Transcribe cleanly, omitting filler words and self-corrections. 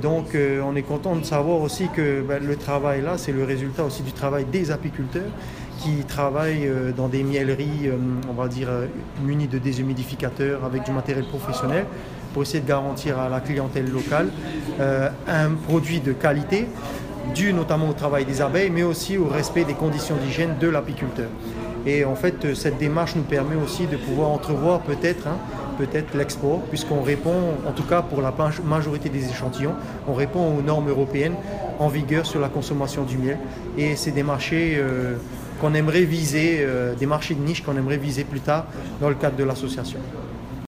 donc, on est content de savoir aussi que le travail là, c'est le résultat aussi du travail des apiculteurs qui travaillent dans des mieleries, on va dire, munies de déshumidificateurs avec du matériel professionnel pour essayer de garantir à la clientèle locale un produit de qualité dû notamment au travail des abeilles, mais aussi au respect des conditions d'hygiène de l'apiculteur. Et en fait, cette démarche nous permet aussi de pouvoir entrevoir peut-être l'export, puisqu'on répond, en tout cas pour la majorité des échantillons, on répond aux normes européennes en vigueur sur la consommation du miel. Et c'est des marchés qu'on aimerait viser, des marchés de niche qu'on aimerait viser plus tard dans le cadre de l'association.